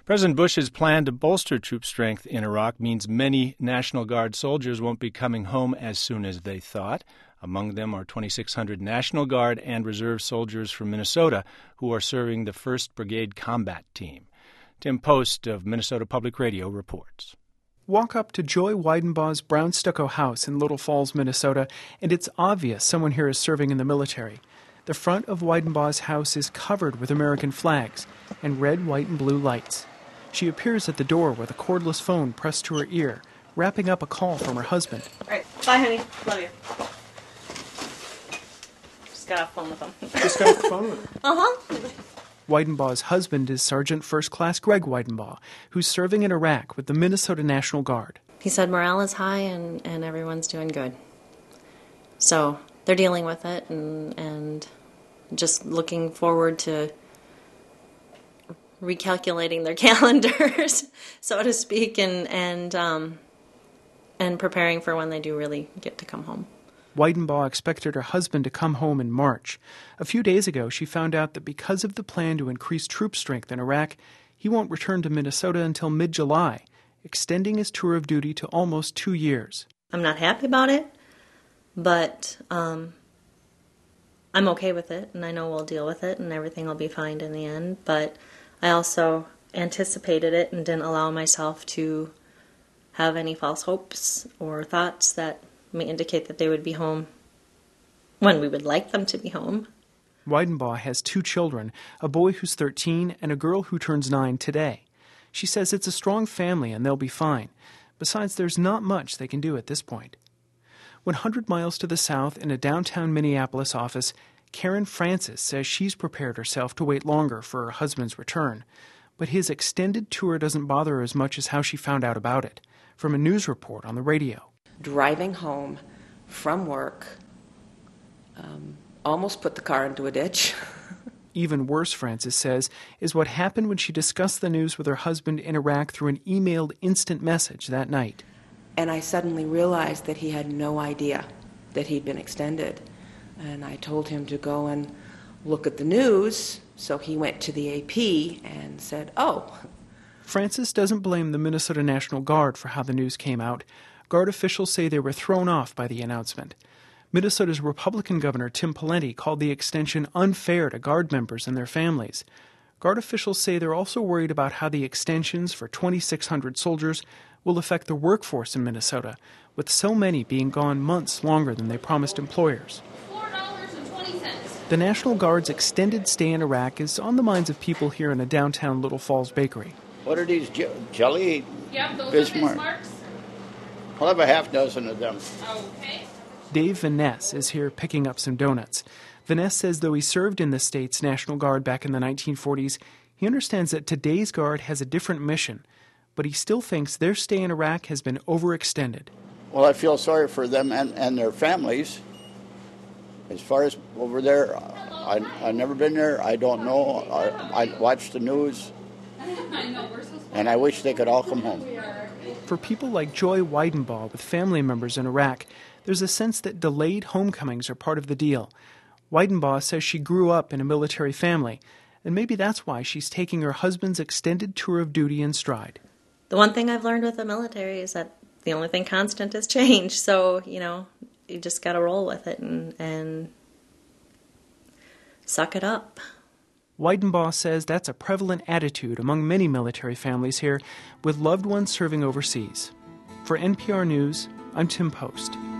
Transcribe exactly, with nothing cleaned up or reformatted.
President Bush's plan to bolster troop strength in Iraq means many National Guard soldiers won't be coming home as soon as they thought. Among them are twenty-six hundred National Guard and Reserve soldiers from Minnesota who are serving the first Brigade Combat Team. Tim Post of Minnesota Public Radio reports. Walk up to Joy Weidenbaugh's brown stucco house in Little Falls, Minnesota, and it's obvious someone here is serving in the military. The front of Weidenbaugh's house is covered with American flags and red, white, and blue lights. She appears at the door with a cordless phone pressed to her ear, wrapping up a call from her husband. All right. Bye, honey. Love you. Just got off phone with him. Just got off the phone with him? Uh-huh. Weidenbaugh's husband is Sergeant First Class Greg Weidenbaugh, who's serving in Iraq with the Minnesota National Guard. He said morale is high and, and everyone's doing good. So they're dealing with it and, and just looking forward to recalculating their calendars, so to speak, and and um, and preparing for when they do really get to come home. Weidenbaugh expected her husband to come home in March. A few days ago, she found out that because of the plan to increase troop strength in Iraq, he won't return to Minnesota until mid-July, extending his tour of duty to almost two years. I'm not happy about it, but um, I'm okay with it, and I know we'll deal with it, and everything will be fine in the end, but I also anticipated it and didn't allow myself to have any false hopes or thoughts that may indicate that they would be home when we would like them to be home. Weidenbaugh has two children, a boy who's thirteen and a girl who turns nine today. She says it's a strong family and they'll be fine. Besides, there's not much they can do at this point. one hundred miles to the south in a downtown Minneapolis office, Karen Francis says she's prepared herself to wait longer for her husband's return. But his extended tour doesn't bother her as much as how she found out about it, from a news report on the radio. Driving home from work, um, almost put the car into a ditch. Even worse, Francis says, is what happened when she discussed the news with her husband in Iraq through an emailed instant message that night. And I suddenly realized that he had no idea that he'd been extended. And I told him to go and look at the news, so he went to the A P and said, oh. Francis doesn't blame the Minnesota National Guard for how the news came out. Guard officials say they were thrown off by the announcement. Minnesota's Republican Governor Tim Pawlenty called the extension unfair to Guard members and their families. Guard officials say they're also worried about how the extensions for twenty-six hundred soldiers will affect the workforce in Minnesota, with so many being gone months longer than they promised employers. four dollars and twenty cents. The National Guard's extended stay in Iraq is on the minds of people here in a downtown Little Falls bakery. What are these, je- jelly Yep, those Bismarck? are Bismarcks. I'll have a half dozen of them. Okay. Dave Vaness is here picking up some donuts. Vaness says though he served in the state's National Guard back in the nineteen forties, he understands that today's Guard has a different mission, but he still thinks their stay in Iraq has been overextended. Well, I feel sorry for them and, and their families. As far as over there, I, I've never been there. I don't know. I, I watch the news, and I wish they could all come home. For people like Joy Weidenbaugh with family members in Iraq, there's a sense that delayed homecomings are part of the deal. Weidenbaugh says she grew up in a military family, and maybe that's why she's taking her husband's extended tour of duty in stride. The one thing I've learned with the military is that the only thing constant is change. So, you know, you just got to roll with it and, and suck it up. Weidenbaugh says that's a prevalent attitude among many military families here with loved ones serving overseas. For N P R News, I'm Tim Post.